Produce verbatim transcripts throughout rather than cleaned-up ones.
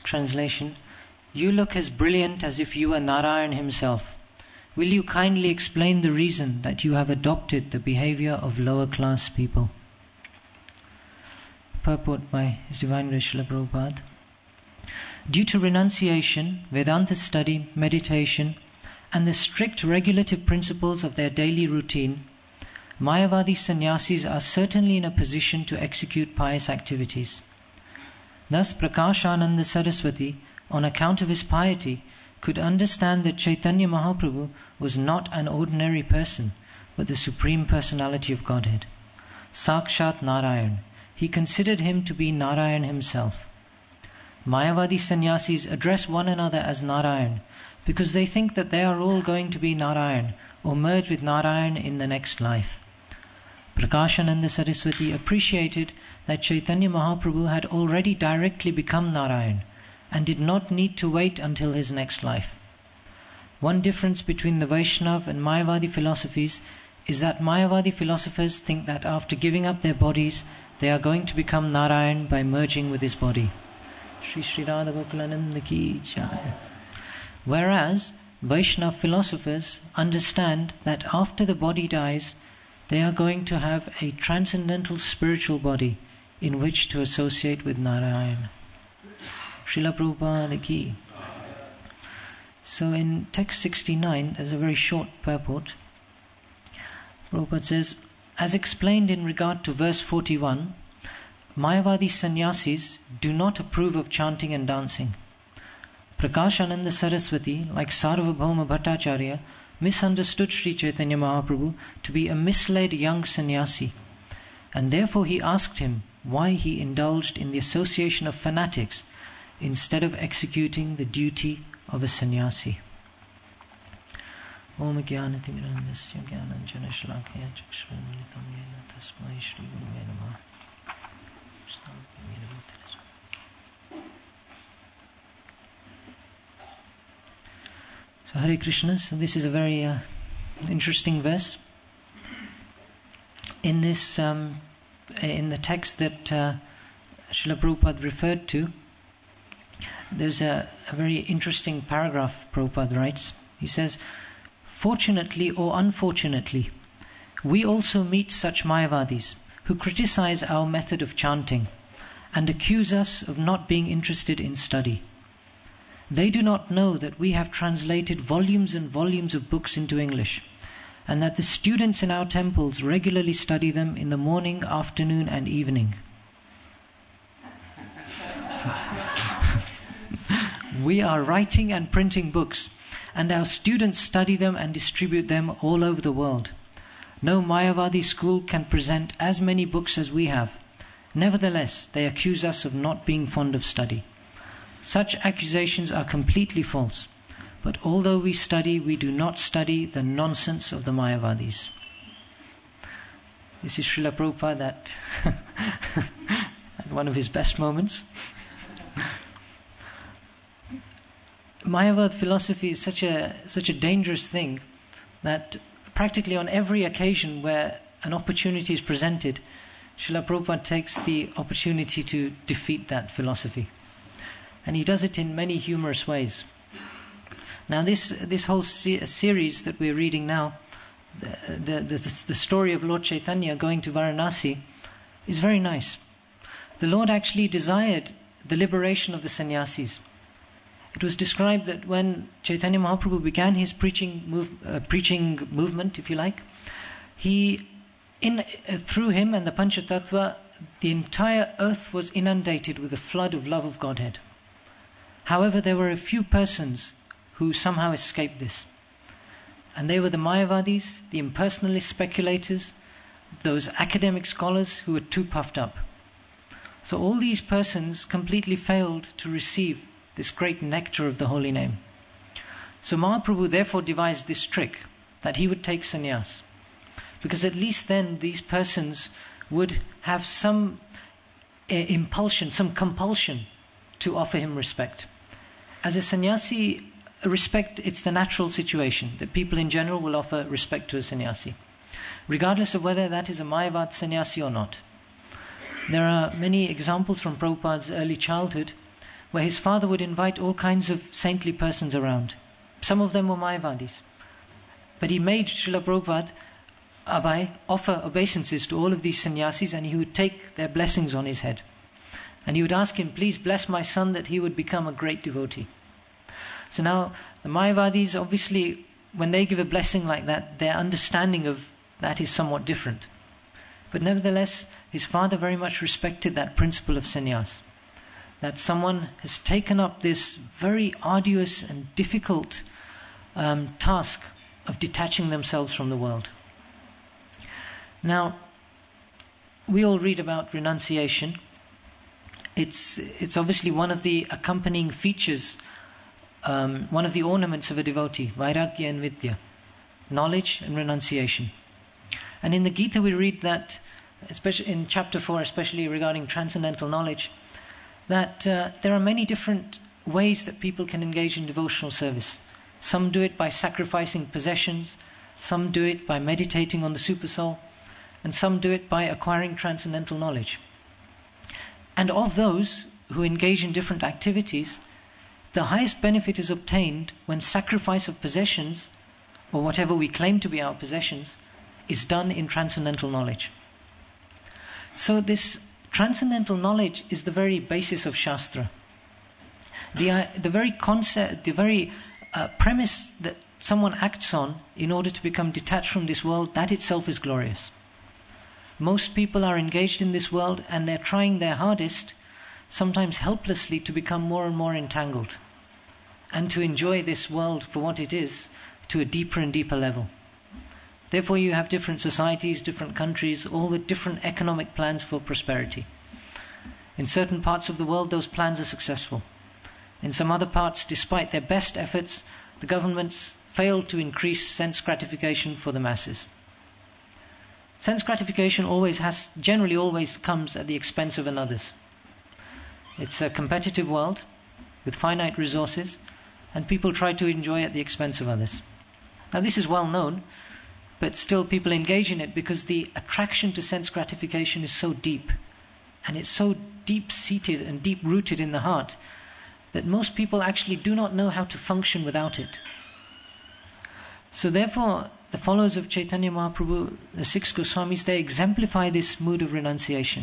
Translation: You look as brilliant as if you were Narayan himself. Will you kindly explain the reason that you have adopted the behavior of lower class people? Purport by His Divine Grace Srila Prabhupada. Due to renunciation, Vedanta study, meditation, and the strict regulative principles of their daily routine, Mayavadi sannyasis are certainly in a position to execute pious activities. Thus, Prakashananda Saraswati, on account of his piety, could understand that Chaitanya Mahaprabhu was not an ordinary person, but the Supreme Personality of Godhead. Sakshat Narayan. He considered him to be Narayan himself. Mayavadi sannyasis address one another as Narayan because they think that they are all going to be Narayan or merge with Narayan in the next life. Prakashananda Saraswati appreciated that Chaitanya Mahaprabhu had already directly become Narayan and did not need to wait until his next life. One difference between the Vaishnava and Mayavadi philosophies is that Mayavadi philosophers think that after giving up their bodies, they are going to become Narayan by merging with his body. Shri Shri Radha Gokulananda Ki Jai. Whereas Vaishnava philosophers understand that after the body dies, they are going to have a transcendental spiritual body in which to associate with Narayan. Srila Prabhupada Ki. So in text sixty-nine, there's a very short purport. Prabhupada says, as explained in regard to verse forty-one, Mayavadi sannyasis do not approve of chanting and dancing. Prakashananda Saraswati, like Sarvabhauma Bhattacharya, misunderstood Sri Chaitanya Mahaprabhu to be a misled young sannyasi, and therefore he asked him why he indulged in the association of fanatics instead of executing the duty of a sannyasi. Om Jnanatimirandasya Jnananjana Shlakaya Chakshramritam Yena Tasmai Shri Guruve Namah. So Hare Krishna. So this is a very uh, interesting verse. In this, um, in the text that uh, Srila Prabhupada referred to, there's a, a very interesting paragraph Prabhupada writes. He says, fortunately or unfortunately, we also meet such Mayavadis who criticize our method of chanting and accuse us of not being interested in study. They do not know that we have translated volumes and volumes of books into English, and that the students in our temples regularly study them in the morning, afternoon, and evening. We are writing and printing books, and our students study them and distribute them all over the world. No Mayavadi school can present as many books as we have. Nevertheless, they accuse us of not being fond of study. Such accusations are completely false. But although we study, we do not study the nonsense of the Mayavadis. This is Srila Prabhupada at, at one of his best moments. Mayavad philosophy is such a such a dangerous thing that practically on every occasion where an opportunity is presented, Srila Prabhupada takes the opportunity to defeat that philosophy. And he does it in many humorous ways. Now this this whole se- series that we're reading now, the, the, the, the story of Lord Chaitanya going to Varanasi, is very nice. The Lord actually desired the liberation of the sannyasis. It was described that when Chaitanya Mahaprabhu began his preaching move, uh, preaching movement, if you like, he, in uh, through him and the Panchatattva, the entire earth was inundated with a flood of love of Godhead. However, there were a few persons who somehow escaped this. And they were the Mayavadis, the impersonalist speculators, those academic scholars who were too puffed up. So all these persons completely failed to receive this great nectar of the holy name. So Mahaprabhu therefore devised this trick, that he would take sannyas. Because at least then these persons would have some uh, impulsion, some compulsion to offer him respect. As a sannyasi, respect, it's the natural situation, that people in general will offer respect to a sannyasi, regardless of whether that is a Mayavad sannyasi or not. There are many examples from Prabhupada's early childhood where his father would invite all kinds of saintly persons around. Some of them were Mayavadis. But he made Srila Prabhupada, Abhay, offer obeisances to all of these sannyasis, and he would take their blessings on his head. And he would ask him, please bless my son that he would become a great devotee. So now, the Mayavadis, obviously, when they give a blessing like that, their understanding of that is somewhat different. But nevertheless, his father very much respected that principle of sannyas. That someone has taken up this very arduous and difficult um, task of detaching themselves from the world. Now, we all read about renunciation. It's it's obviously one of the accompanying features, um, one of the ornaments of a devotee, Vairagya and Vidya, knowledge and renunciation. And in the Gita we read that, especially in chapter four, especially regarding transcendental knowledge, that uh, there are many different ways that people can engage in devotional service. Some do it by sacrificing possessions, some do it by meditating on the Supersoul, and some do it by acquiring transcendental knowledge. And of those who engage in different activities, the highest benefit is obtained when sacrifice of possessions, or whatever we claim to be our possessions, is done in transcendental knowledge. So this transcendental knowledge is the very basis of Shastra. The, uh, the very concept, the very uh, premise that someone acts on in order to become detached from this world, that itself is glorious. Most people are engaged in this world and they're trying their hardest, sometimes helplessly, to become more and more entangled and to enjoy this world for what it is to a deeper and deeper level. Therefore you have different societies, different countries, all with different economic plans for prosperity. In certain parts of the world those plans are successful. In some other parts, despite their best efforts, the governments fail to increase sense gratification for the masses. Sense gratification always has, generally always comes at the expense of another's. It's a competitive world with finite resources, and people try to enjoy at the expense of others. Now this is well known, but still people engage in it because the attraction to sense gratification is so deep, and it's so deep-seated and deep-rooted in the heart that most people actually do not know how to function without it. So therefore, the followers of Chaitanya Mahaprabhu, the six Goswamis, they exemplify this mood of renunciation.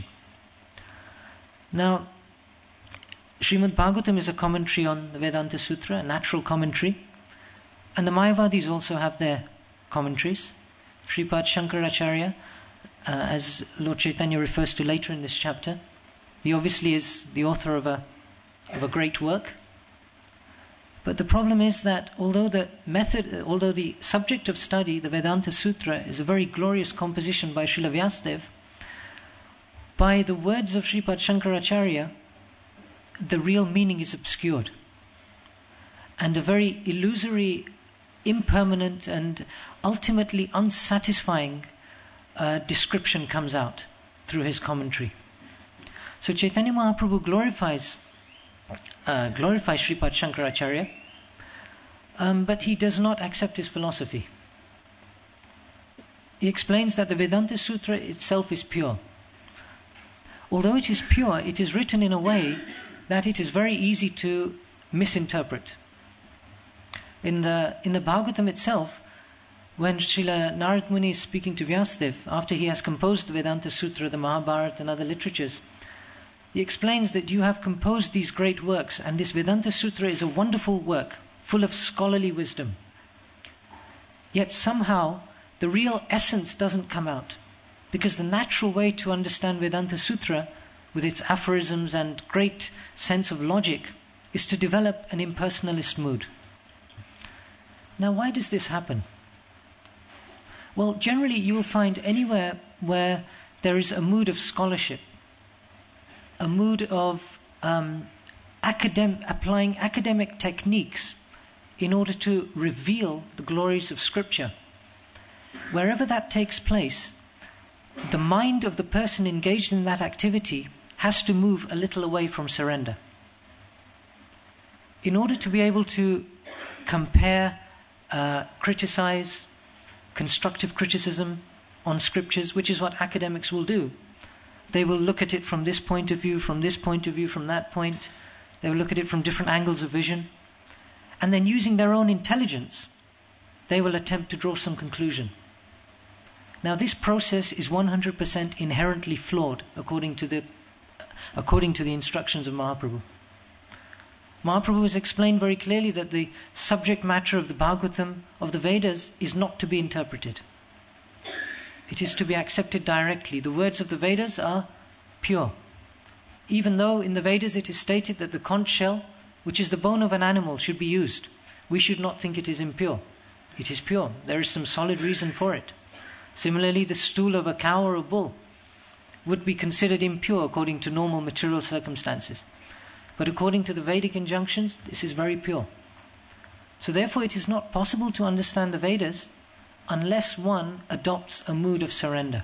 Now, Srimad Bhagavatam is a commentary on the Vedanta Sutra, a natural commentary, and the Mayavadis also have their commentaries. Sripad Shankaracharya, uh, as Lord Chaitanya refers to later in this chapter, he obviously is the author of a of a great work. But the problem is that although the method, although the subject of study, the Vedanta Sutra, is a very glorious composition by Srila Vyasadeva, by the words of Sripad Shankaracharya, the real meaning is obscured. And a very illusory, impermanent and ultimately unsatisfying uh, description comes out through his commentary. So Chaitanya Mahaprabhu glorifies uh, glorifies Sripad Shankaracharya, um, but he does not accept his philosophy. He explains that the Vedanta Sutra itself is pure. Although it is pure, it is written in a way that it is very easy to misinterpret. In the in the Bhagavatam itself, when Srila Narad Muni is speaking to Vyasadeva, after he has composed the Vedanta Sutra, the Mahabharata and other literatures, he explains that you have composed these great works, and this Vedanta Sutra is a wonderful work, full of scholarly wisdom. Yet somehow the real essence doesn't come out, because the natural way to understand Vedanta Sutra, with its aphorisms and great sense of logic, is to develop an impersonalist mood. Now, why does this happen? Well, generally you will find anywhere where there is a mood of scholarship, a mood of um, academ- applying academic techniques in order to reveal the glories of Scripture. Wherever that takes place, the mind of the person engaged in that activity has to move a little away from surrender. In order to be able to compare, uh, criticize, constructive criticism on scriptures, which is what academics will do. They will look at it from this point of view, from this point of view, from that point, They will look at it from different angles of vision. And then using their own intelligence, they will attempt to draw some conclusion. Now this process is one hundred percent inherently flawed according to the, according to the instructions of Mahaprabhu. Mahaprabhu has explained very clearly that the subject matter of the Bhagavatam, of the Vedas, is not to be interpreted. It is to be accepted directly. The words of the Vedas are pure. Even though in the Vedas it is stated that the conch shell, which is the bone of an animal, should be used, we should not think it is impure. It is pure. There is some solid reason for it. Similarly, the stool of a cow or a bull would be considered impure according to normal material circumstances. But according to the Vedic injunctions, this is very pure. So therefore it is not possible to understand the Vedas unless one adopts a mood of surrender.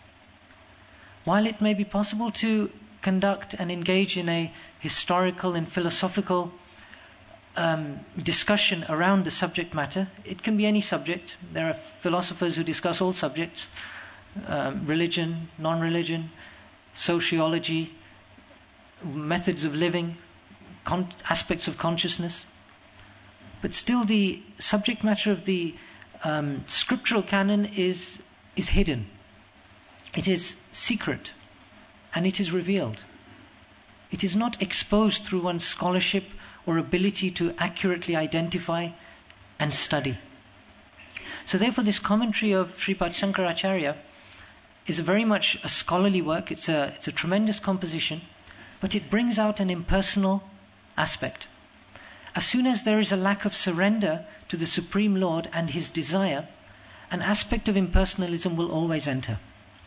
While it may be possible to conduct and engage in a historical and philosophical um, discussion around the subject matter, it can be any subject. There are philosophers who discuss all subjects, um, religion, non-religion, sociology, methods of living, con- aspects of consciousness. But still the subject matter of the um, scriptural canon is, is hidden. It is secret and it is revealed. It is not exposed through one's scholarship or ability to accurately identify and study. So therefore this commentary of Sripad Shankaracharya is a very much a scholarly work. It's a, it's a tremendous composition, but it brings out an impersonal aspect. As soon as there is a lack of surrender to the Supreme Lord and His desire, an aspect of impersonalism will always enter.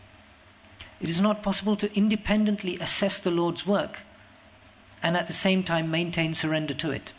It is not possible to independently assess the Lord's work and at the same time maintain surrender to it.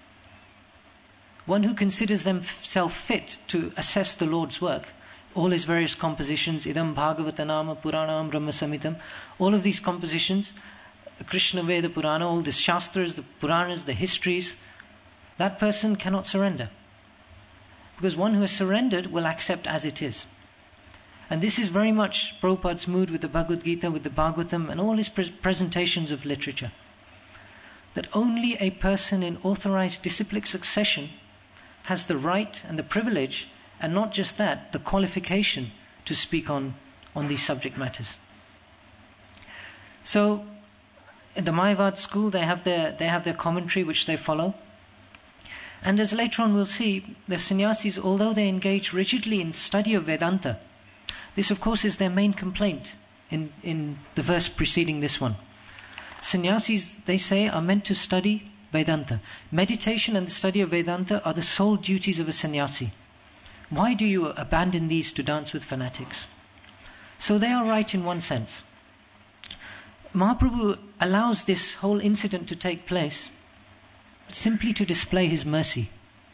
One who considers themselves fit to assess the Lord's work, all His various compositions, Idam Bhagavatanama Puranam Brahma Samitam, all of these compositions, Krishna Veda Purana, all the Shastras, the Puranas, the histories, that person cannot surrender. Because one who has surrendered will accept as it is. And this is very much Prabhupada's mood with the Bhagavad Gita, with the Bhagavatam, and all his pre- presentations of literature. That only a person in authorized disciplic succession has the right and the privilege, and not just that, the qualification to speak on, on these subject matters. So, in the Mayavad school, they have their they have their commentary which they follow. And as later on we'll see, the sannyasis, although they engage rigidly in study of Vedanta, this of course is their main complaint in, in the verse preceding this one. Sannyasis, they say, are meant to study Vedanta. Meditation and the study of Vedanta are the sole duties of a sannyasi. Why do you abandon these to dance with fanatics? So they are right in one sense. Mahaprabhu allows this whole incident to take place simply to display his mercy.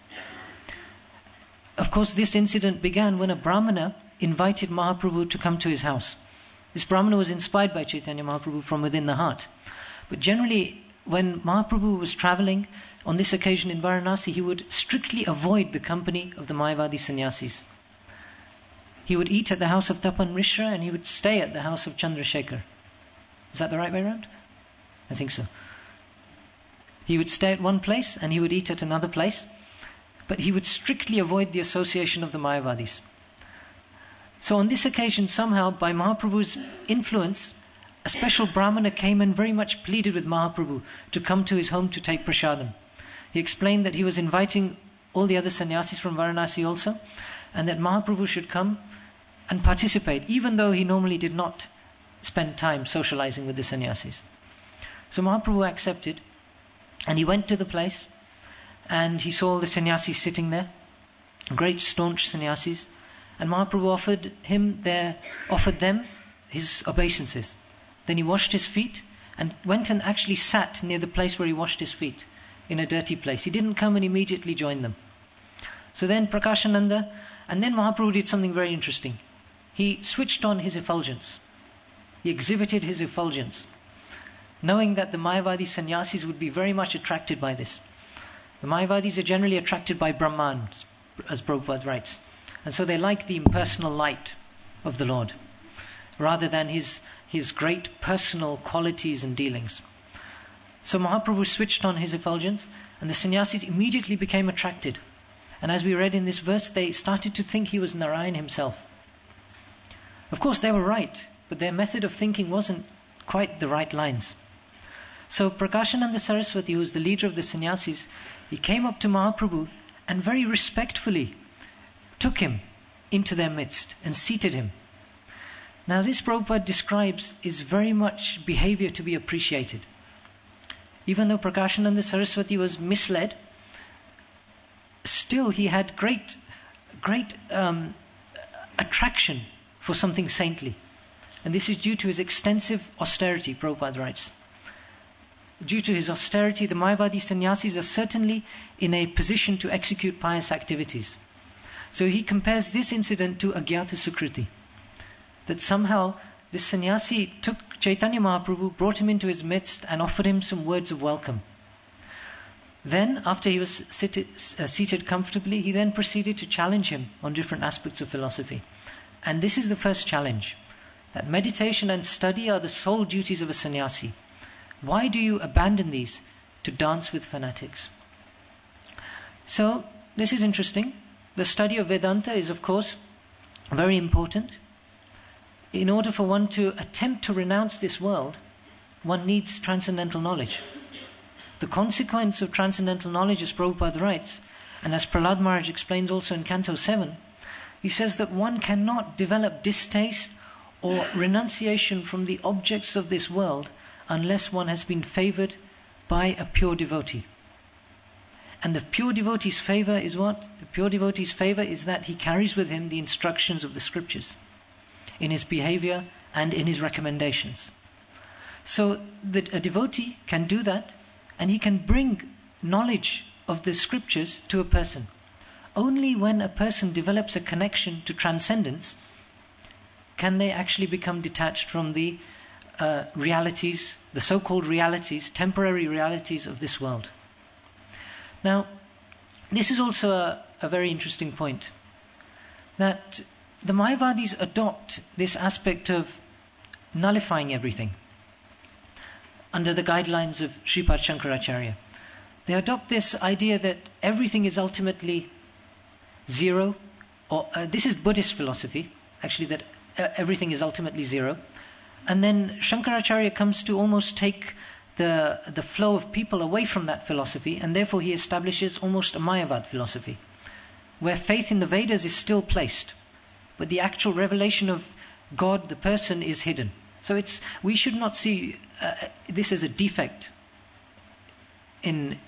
Of course, this incident began when a Brahmana invited Mahaprabhu to come to his house. This Brahmana was inspired by Chaitanya Mahaprabhu from within the heart. But generally, when Mahaprabhu was traveling, on this occasion in Varanasi, he would strictly avoid the company of the Mayavadi sannyasis. He would eat at the house of Tapan Mishra and he would stay at the house of Chandrasekhar. Is that the right way around? I think so. He would stay at one place and he would eat at another place, but he would strictly avoid the association of the Mayavadis. So on this occasion, somehow, by Mahaprabhu's influence, a special Brahmana came and very much pleaded with Mahaprabhu to come to his home to take prasadam. He explained that he was inviting all the other sannyasis from Varanasi also, and that Mahaprabhu should come and participate, even though he normally did not spend time socializing with the sannyasis. So Mahaprabhu accepted, and he went to the place, and he saw all the sannyasis sitting there, great staunch sannyasis, and Mahaprabhu offered him their, offered them his obeisances. Then he washed his feet and went and actually sat near the place where he washed his feet, in a dirty place. He didn't come and immediately join them. So then Prakashananda, and then Mahaprabhu did something very interesting. He switched on his effulgence. He exhibited his effulgence, knowing that the Mayavadi sannyasis would be very much attracted by this. The Mayavadis are generally attracted by Brahman, as Prabhupada writes. And so they like the impersonal light of the Lord, rather than his, his great personal qualities and dealings. So Mahaprabhu switched on his effulgence, and the sannyasis immediately became attracted. And as we read in this verse, they started to think he was Narayan himself. Of course, they were right, but their method of thinking wasn't quite the right lines. So Prakashananda Saraswati, who was the leader of the sannyasis, he came up to Mahaprabhu and very respectfully took him into their midst and seated him. Now this Prabhupada describes is very much behavior to be appreciated. Even though Prakashananda Saraswati was misled, still he had great, great um, attraction for something saintly. And this is due to his extensive austerity, Prabhupada writes. Due to his austerity, the Mayavadi sannyasis are certainly in a position to execute pious activities. So he compares this incident to Agyata Sukriti. That somehow this sannyasi took Chaitanya Mahaprabhu, brought him into his midst and offered him some words of welcome. Then, after he was seated, uh, seated comfortably, he then proceeded to challenge him on different aspects of philosophy. And this is the first challenge, that meditation and study are the sole duties of a sannyasi. Why do you abandon these to dance with fanatics? So, this is interesting. The study of Vedanta is, of course, very important. In order for one to attempt to renounce this world, one needs transcendental knowledge. The consequence of transcendental knowledge, as Prabhupada writes, and as Prahlad Maharaj explains also in Canto seven, he says that one cannot develop distaste or renunciation from the objects of this world unless one has been favored by a pure devotee. And the pure devotee's favor is what? The pure devotee's favor is that he carries with him the instructions of the scriptures in his behavior and in his recommendations. So that a devotee can do that, and he can bring knowledge of the scriptures to a person. Only when a person develops a connection to transcendence can they actually become detached from the uh, realities, the so-called realities, temporary realities of this world. Now, this is also a, a very interesting point, that the Mayavadis adopt this aspect of nullifying everything under the guidelines of Sripad Shankaracharya. They adopt this idea that everything is ultimately zero, or uh, this is Buddhist philosophy, actually, that uh, everything is ultimately zero. And then Shankaracharya comes to almost take the the flow of people away from that philosophy, and therefore he establishes almost a Mayavad philosophy, where faith in the Vedas is still placed, but the actual revelation of God, the person, is hidden. So it's we should not see uh, this as a defect in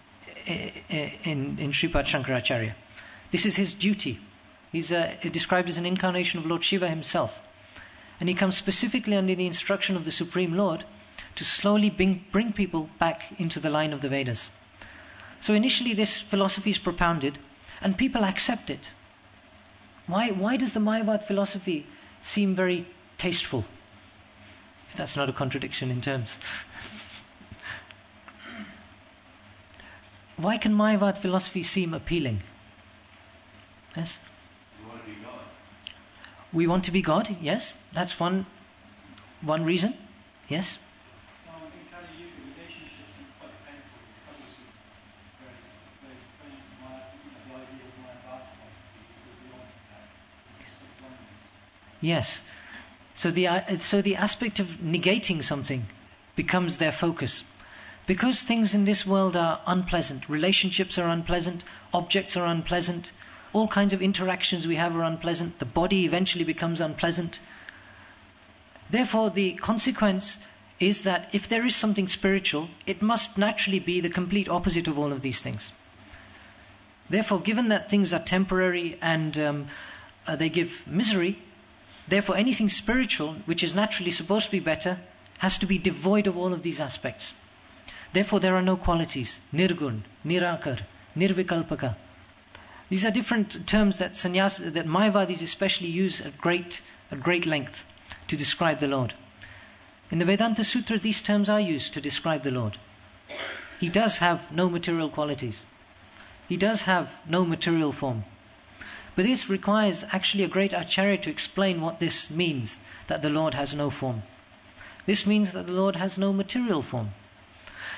in in Sripad Shankaracharya. This is his duty. He's uh, described as an incarnation of Lord Shiva himself, and he comes specifically under the instruction of the Supreme Lord to slowly bring, bring people back into the line of the Vedas. So initially this philosophy is propounded, and people accept it. Why, why does the Mayavad philosophy seem very tasteful? If that's not a contradiction in terms. Why can Mayavad philosophy seem appealing? Yes? We want to be God. We want to be God, yes. That's one, one reason. Yes? Yes. So the uh, so the aspect of negating something becomes their focus. Because things in this world are unpleasant, relationships are unpleasant, objects are unpleasant, all kinds of interactions we have are unpleasant, the body eventually becomes unpleasant. Therefore, the consequence is that if there is something spiritual, it must naturally be the complete opposite of all of these things. Therefore, given that things are temporary and um, uh, they give misery, therefore anything spiritual, which is naturally supposed to be better, has to be devoid of all of these aspects. Therefore there are no qualities. Nirgun, Nirakar, Nirvikalpaka. These are different terms that sannyas, that Mayavadis especially use at great, at great length to describe the Lord. In the Vedanta Sutra, these terms are used to describe the Lord. He does have no material qualities. He does have no material form. But this requires actually a great acharya to explain what this means, that the Lord has no form. This means that the Lord has no material form.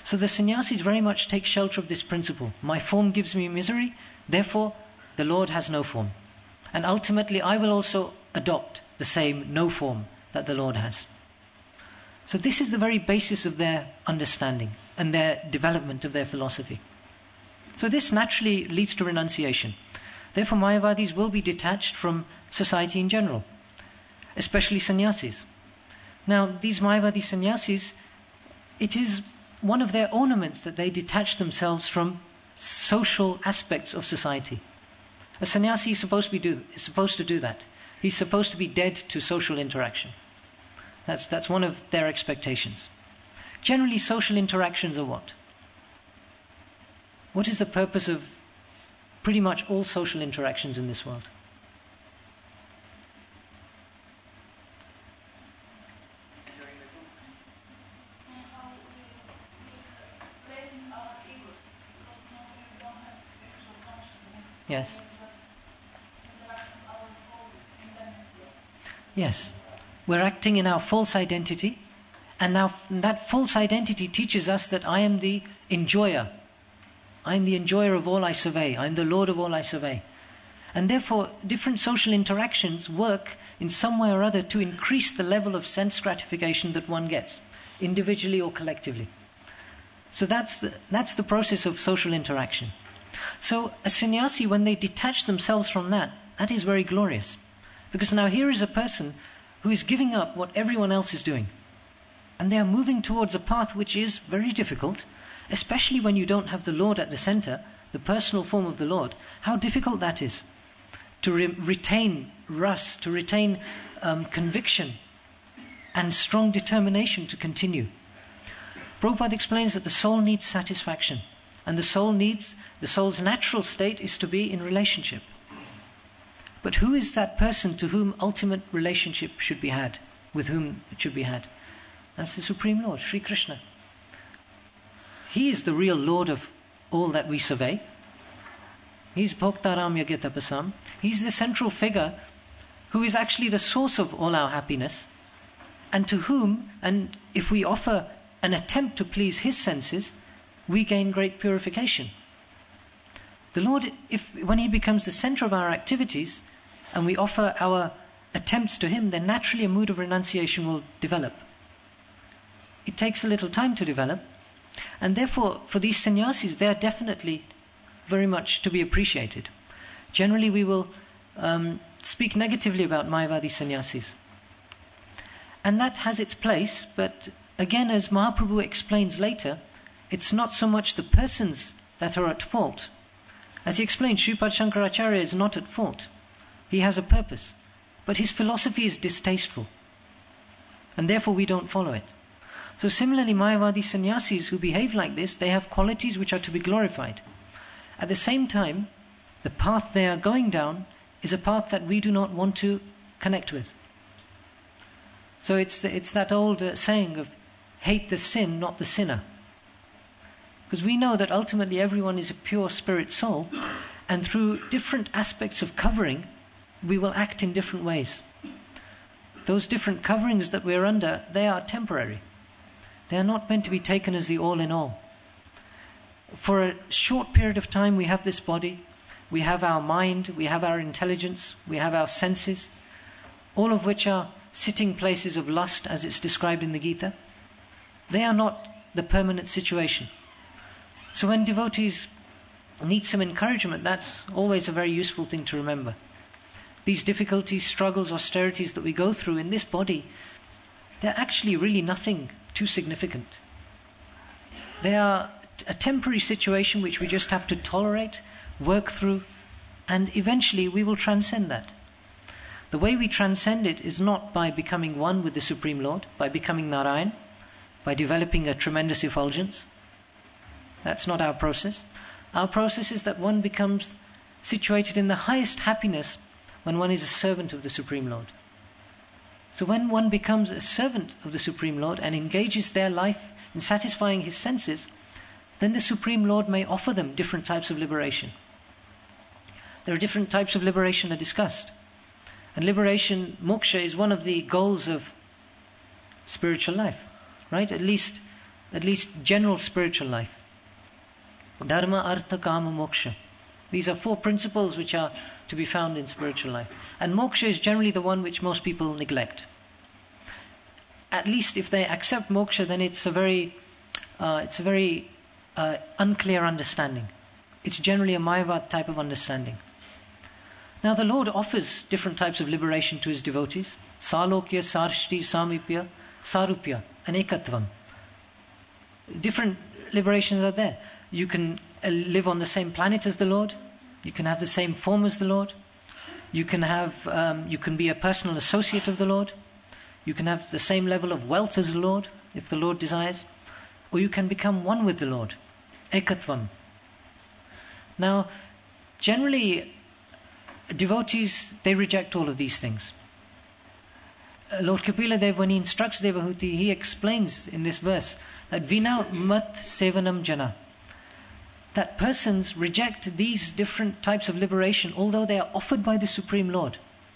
So the sannyasis very much take shelter of this principle. My form gives me misery, therefore the Lord has no form. And ultimately I will also adopt the same no form that the Lord has. So this is the very basis of their understanding and their development of their philosophy. So this naturally leads to renunciation. Therefore Mayavadis will be detached from society in general, especially sannyasis. Now these Mayavadi sannyasis, it is one of their ornaments that they detach themselves from social aspects of society. A sannyasi is supposed to be do is supposed to do that. He's supposed to be dead to social interaction. That's that's one of their expectations. Generally, social interactions are what? What is the purpose of pretty much all social interactions in this world? Yes. Yes. We're acting in our false identity, and now that false identity teaches us that I am the enjoyer. I am the enjoyer of all I survey. I am the Lord of all I survey. And therefore, different social interactions work in some way or other to increase the level of sense gratification that one gets, individually or collectively. So that's the, that's the process of social interaction. So a sannyasi, when they detach themselves from that, that is very glorious. Because now here is a person who is giving up what everyone else is doing. And they are moving towards a path which is very difficult, especially when you don't have the Lord at the center, the personal form of the Lord. How difficult that is. To re- retain ras, to retain um, conviction and strong determination to continue. Prabhupada explains that the soul needs satisfaction. And the soul needs, the soul's natural state is to be in relationship. But who is that person to whom ultimate relationship should be had, with whom it should be had? That's the Supreme Lord, Sri Krishna. He is the real Lord of all that we survey. He's Bhoktaram Yagyatapasam. He's the central figure who is actually the source of all our happiness, and to whom, and if we offer an attempt to please his senses, we gain great purification. The Lord, if when he becomes the center of our activities, and we offer our attempts to him, then naturally a mood of renunciation will develop. It takes a little time to develop, and therefore for these sannyasis, they are definitely very much to be appreciated. Generally we will um, speak negatively about Mayavadi sannyasis. And that has its place, but again, as Mahaprabhu explains later, it's not so much the persons that are at fault. As he explained, Sripad Shankaracharya is not at fault. He has a purpose, but his philosophy is distasteful, and therefore we don't follow it. So similarly, Mayavadi sannyasis who behave like this, they have qualities which are to be glorified. At the same time, the path they are going down is a path that we do not want to connect with. So it's it's that old uh, saying of hate the sin, not the sinner. Because we know that ultimately everyone is a pure spirit soul, and through different aspects of covering, we will act in different ways. Those different coverings that we're under, they are temporary. They are not meant to be taken as the all in all. For a short period of time we have this body, we have our mind, we have our intelligence, we have our senses, all of which are sitting places of lust as it's described in the Gita. They are not the permanent situation. So when devotees need some encouragement, that's always a very useful thing to remember. These difficulties, struggles, austerities that we go through in this body, they're actually really nothing too significant. They are a temporary situation which we just have to tolerate, work through, and eventually we will transcend that. The way we transcend it is not by becoming one with the Supreme Lord, by becoming Narayan, by developing a tremendous effulgence. That's not our process. Our process is that one becomes situated in the highest happiness when one is a servant of the Supreme Lord. So when one becomes a servant of the Supreme Lord and engages their life in satisfying his senses, then the Supreme Lord may offer them different types of liberation. There are different types of liberation that are discussed. And liberation, moksha, is one of the goals of spiritual life, right? At least at least general spiritual life. Dharma, artha, kama, moksha. These are four principles which are to be found in spiritual life. And moksha is generally the one which most people neglect. At least if they accept moksha, then it's a very, uh, it's a very uh, unclear understanding. It's generally a Mayavad type of understanding. Now the Lord offers different types of liberation to His devotees. Salokya, Sarshti, Samipya, Sarupya, and Ekatvam. Different liberations are there. You can uh, live on the same planet as the Lord. You can have the same form as the Lord. You can have, um, you can be a personal associate of the Lord. You can have the same level of wealth as the Lord, if the Lord desires. Or you can become one with the Lord. Ekatvam. Now, generally, devotees, they reject all of these things. Uh, Lord Kapila Dev, when he instructs Devahuti, he explains in this verse that Vina mat sevanam jana, that persons reject these different types of liberation, although they are offered by the Supreme Lord,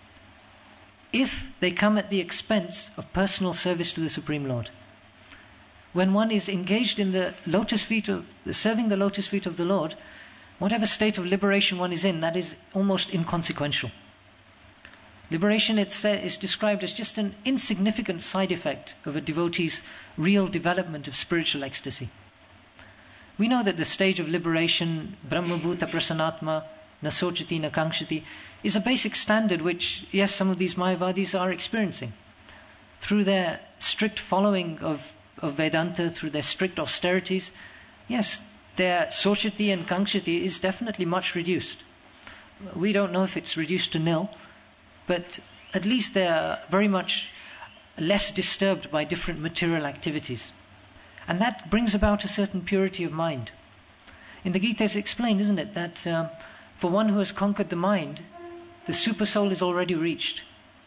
if they come at the expense of personal service to the Supreme Lord. When one is engaged in the lotus feet of, serving the lotus feet of the Lord, whatever state of liberation one is in, that is almost inconsequential. Liberation it's, uh, is described as just an insignificant side effect of a devotee's real development of spiritual ecstasy. We know that the stage of liberation, Brahmabhuta Prasanatma, Nasochati, Nakangshati, is a basic standard which, yes, some of these Mayavadis are experiencing. Through their strict following of, of Vedanta, through their strict austerities, yes, their Sochati and Kangshati is definitely much reduced. We don't know if it's reduced to nil, but at least they are very much less disturbed by different material activities. And that brings about a certain purity of mind. In the Gita it's explained, isn't it, that um, for one who has conquered the mind, the super soul is already reached.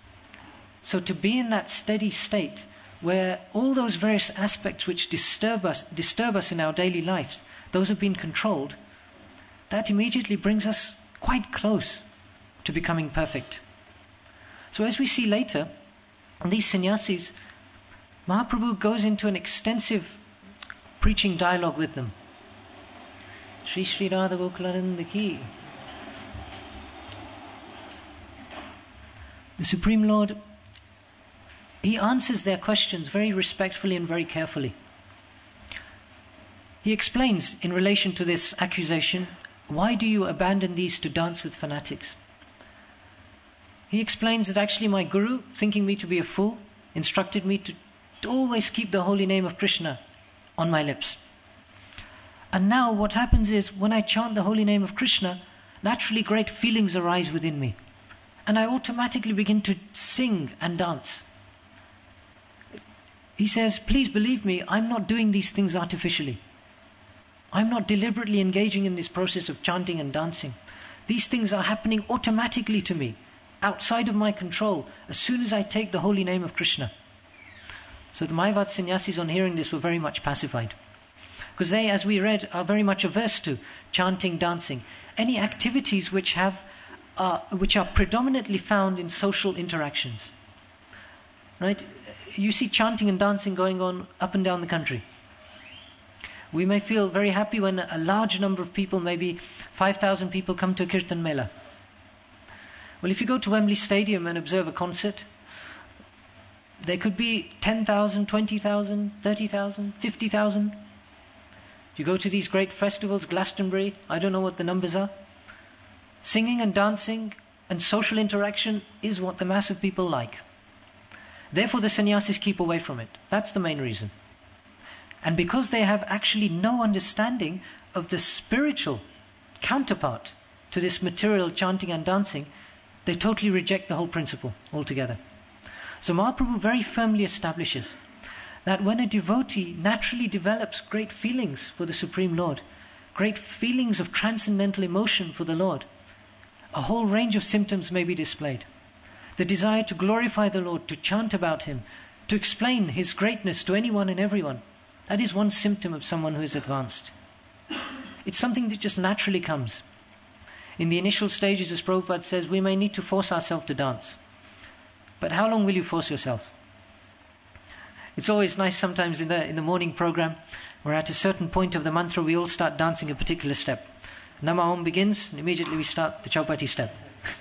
So to be in that steady state where all those various aspects which disturb us, disturb us in our daily lives, those have been controlled, that immediately brings us quite close to becoming perfect. So as we see later, these sannyasis, Mahaprabhu goes into an extensive preaching dialogue with them. Shri Shri Radha Gokulananda Ki. The Supreme Lord, He answers their questions very respectfully and very carefully. He explains in relation to this accusation, why do you abandon these to dance with fanatics? He explains that actually my Guru, thinking me to be a fool, instructed me to, to always keep the holy name of Krishna on my lips. And now what happens is, when I chant the holy name of Krishna, naturally great feelings arise within me. And I automatically begin to sing and dance. He says, please believe me, I'm not doing these things artificially. I'm not deliberately engaging in this process of chanting and dancing. These things are happening automatically to me, outside of my control, as soon as I take the holy name of Krishna. So the Mayavad sannyasis, on hearing this, were very much pacified. Because they, as we read, are very much averse to chanting, dancing, any activities which have, uh, which are predominantly found in social interactions. Right? You see chanting and dancing going on up and down the country. We may feel very happy when a large number of people, maybe five thousand people, come to a Kirtan Mela. Well, if you go to Wembley Stadium and observe a concert, there could be ten thousand, twenty thousand, thirty thousand, fifty thousand. If you go to these great festivals, Glastonbury, I don't know what the numbers are. Singing and dancing and social interaction is what the mass of people like. Therefore the sannyasis keep away from it. That's the main reason. And because they have actually no understanding of the spiritual counterpart to this material chanting and dancing, they totally reject the whole principle altogether. So Mahaprabhu very firmly establishes that when a devotee naturally develops great feelings for the Supreme Lord, great feelings of transcendental emotion for the Lord, a whole range of symptoms may be displayed. The desire to glorify the Lord, to chant about Him, to explain His greatness to anyone and everyone, that is one symptom of someone who is advanced. It's something that just naturally comes. In the initial stages, as Prabhupada says, we may need to force ourselves to dance. But how long will you force yourself? It's always nice sometimes in the in the morning program, where at a certain point of the mantra we all start dancing a particular step. Nama Om begins, and immediately we start the Chaupati step.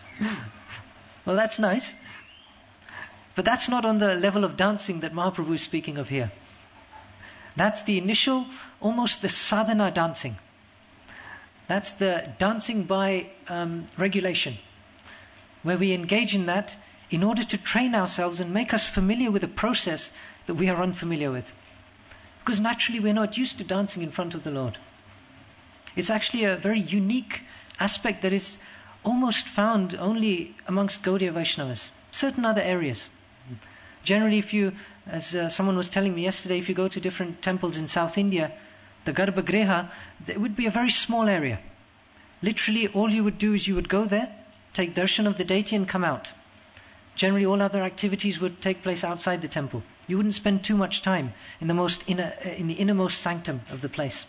Well, that's nice. But that's not on the level of dancing that Mahaprabhu is speaking of here. That's the initial, almost the sadhana dancing. That's the dancing by um, regulation, where we engage in that in order to train ourselves and make us familiar with a process that we are unfamiliar with. Because naturally we're not used to dancing in front of the Lord. It's actually a very unique aspect that is almost found only amongst Gaudiya Vaishnavas. Certain other areas. Generally, if you, as uh, someone was telling me yesterday, if you go to different temples in South India, the Garbhagriha, it would be a very small area. Literally, all you would do is you would go there, take darshan of the deity and come out. Generally, all other activities would take place outside the temple. You wouldn't spend too much time in the most inner, in the innermost sanctum of the place.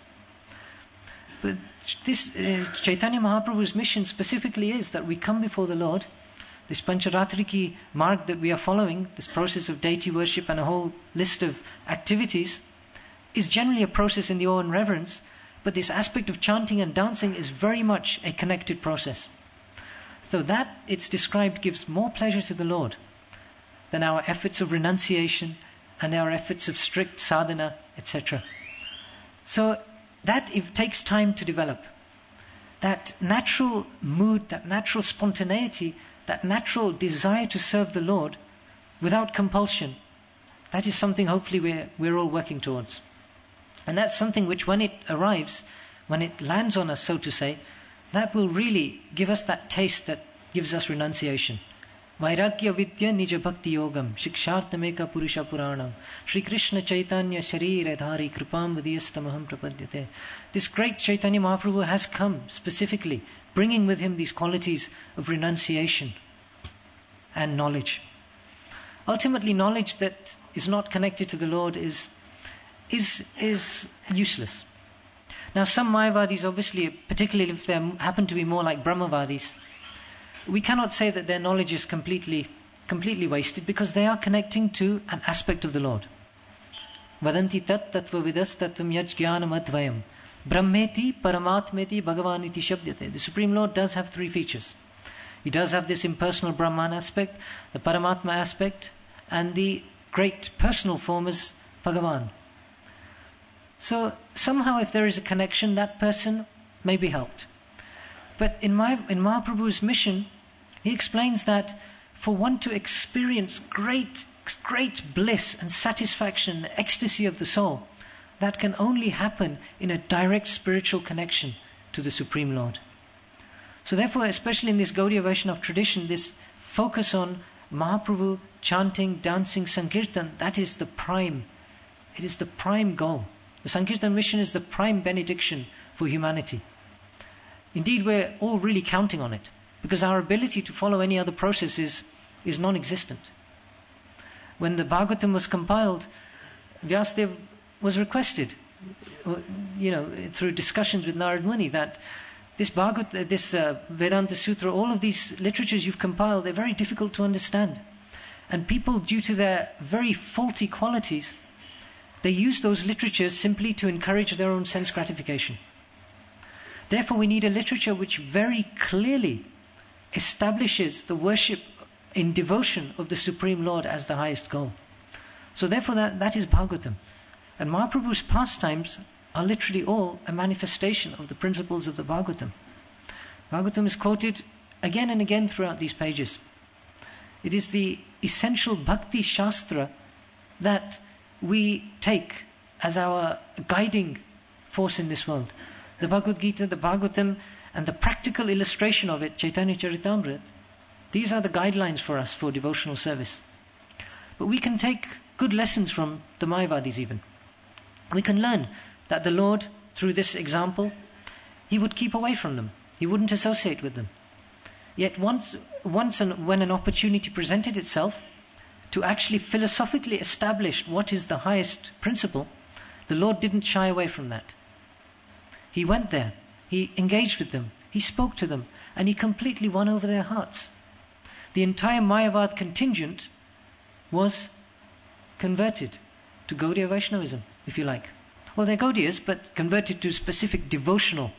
But this uh, Chaitanya Mahaprabhu's mission specifically is that we come before the Lord. This Pancharatriki marg that we are following, this process of deity worship and a whole list of activities, is generally a process in the awe and reverence, but this aspect of chanting and dancing is very much a connected process. So that, it's described, gives more pleasure to the Lord than our efforts of renunciation and our efforts of strict sadhana, et cetera. So that it takes time to develop. That natural mood, that natural spontaneity, that natural desire to serve the Lord without compulsion, that is something hopefully we're, we're all working towards. And that's something which when it arrives, when it lands on us, so to say, that will really give us that taste that gives us renunciation. Vairagya vidya nija bhakti yogam shikshartameka purusha puranam Shri Krishna Chaitanya sharire dhari kripam vidiyastamaham prapadyate. This great Chaitanya Mahaprabhu has come specifically, bringing with him these qualities of renunciation and knowledge. Ultimately, knowledge that is not connected to the Lord is is is useless. Now, some Mayavadis, obviously, particularly if they happen to be more like Brahmavadis, we cannot say that their knowledge is completely completely wasted, because they are connecting to an aspect of the Lord. Vadanti tat tattva vidas tattvam yaj jnanam advayam brahmeti paramatmeti bhagavaniti shabdyate. The Supreme Lord does have three features. He does have this impersonal Brahman aspect, the Paramatma aspect, and the great personal form is Bhagavan. So somehow if there is a connection, that person may be helped. But in my in Mahaprabhu's mission, he explains that for one to experience great, great bliss and satisfaction, ecstasy of the soul, that can only happen in a direct spiritual connection to the Supreme Lord. So therefore, especially in this Gaudiya Vaishnava tradition, this focus on Mahaprabhu chanting, dancing, Sankirtan, that is the prime, it is the prime goal. The Sankirtan mission is the prime benediction for humanity. Indeed, we're all really counting on it, because our ability to follow any other process is, is non-existent. When the Bhagavatam was compiled, Vyasadeva was requested, you know, through discussions with Narad Muni, that this Bhagavat, this uh, Vedanta Sutra, all of these literatures you've compiled, they're very difficult to understand. And people, due to their very faulty qualities, they use those literatures simply to encourage their own sense gratification. Therefore, we need a literature which very clearly establishes the worship in devotion of the Supreme Lord as the highest goal. So therefore, that, that is Bhagavatam. And Mahaprabhu's pastimes are literally all a manifestation of the principles of the Bhagavatam. Bhagavatam is quoted again and again throughout these pages. It is the essential bhakti shastra that we take as our guiding force in this world. The Bhagavad Gita, the Bhagavatam, and the practical illustration of it, Chaitanya Charitamrita, these are the guidelines for us for devotional service. But we can take good lessons from the Mayavadis even. We can learn that the Lord, through this example, He would keep away from them. He wouldn't associate with them. Yet once, once and when an opportunity presented itself to actually philosophically establish what is the highest principle, the Lord didn't shy away from that. He went there, He engaged with them, He spoke to them, and He completely won over their hearts. The entire Mayavad contingent was converted to Gaudiya Vaishnavism, if you like. Well, they're Gaudiyas, but converted to specific devotional,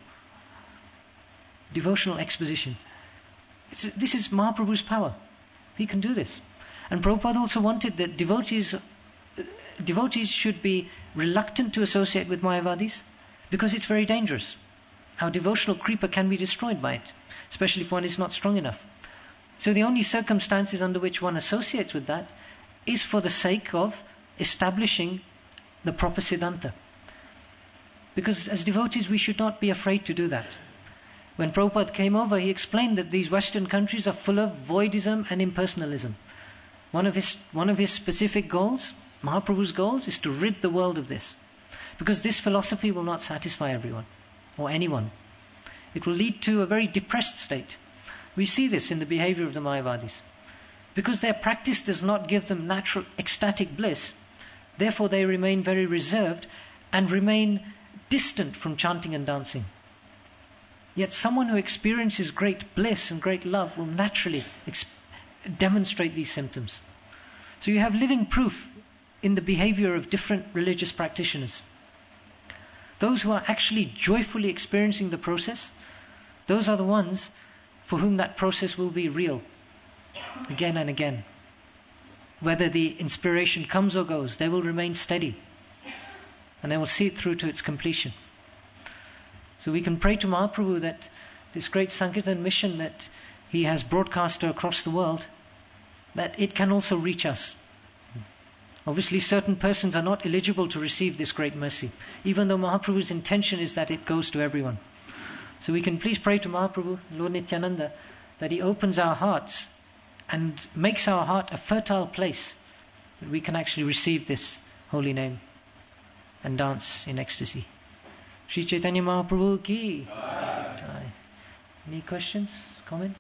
devotional exposition. It's, this is Mahaprabhu's power. He can do this. And Prabhupada also wanted that devotees, devotees should be reluctant to associate with Mayavadis, because it's very dangerous. Our devotional creeper can be destroyed by it, especially if one is not strong enough. So the only circumstances under which one associates with that is for the sake of establishing the proper Siddhanta. Because as devotees we should not be afraid to do that. When Prabhupada came over, he explained that these Western countries are full of voidism and impersonalism. One of his, one of his specific goals, Mahaprabhu's goals, is to rid the world of this. Because this philosophy will not satisfy everyone, or anyone. It will lead to a very depressed state. We see this in the behavior of the Mayavadis. Because their practice does not give them natural ecstatic bliss, therefore they remain very reserved and remain distant from chanting and dancing. Yet someone who experiences great bliss and great love will naturally ex- demonstrate these symptoms. So you have living proof in the behavior of different religious practitioners. Those who are actually joyfully experiencing the process, those are the ones for whom that process will be real, again and again. Whether the inspiration comes or goes, they will remain steady, and they will see it through to its completion. So we can pray to Mahaprabhu that this great Sankirtan mission that he has broadcast across the world, that it can also reach us. Obviously certain persons are not eligible to receive this great mercy, even though Mahaprabhu's intention is that it goes to everyone. So we can please pray to Mahaprabhu, Lord Nityananda, that he opens our hearts and makes our heart a fertile place, that we can actually receive this holy name and dance in ecstasy. Shri Chaitanya Mahaprabhu ki Jai. Any questions, comments?